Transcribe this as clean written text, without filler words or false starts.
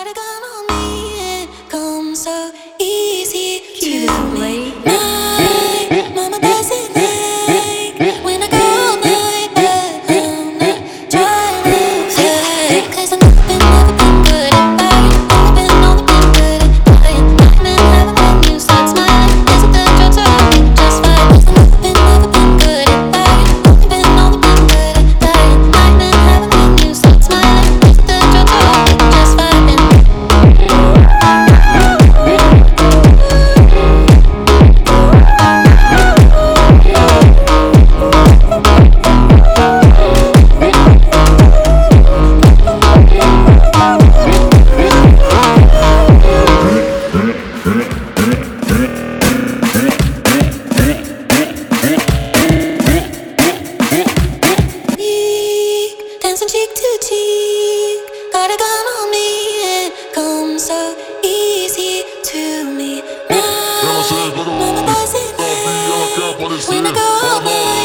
Got a gun on me, it comes so easy Cue to the me. plate. Mama doesn't like when I call my dad. I'm not trying to fight, 'cause I've never been good at buying. Only been good at buying. I've been having when you start smiling. Is it the drugs or are we just fine? I've never been good at buying. Only been good at buying. I've been having when you start smiling. Is it the drugs or are we just fine? Dancing cheek to cheek, got a gun on me, it comes so easy to me. Mama doesn't like when I go all night.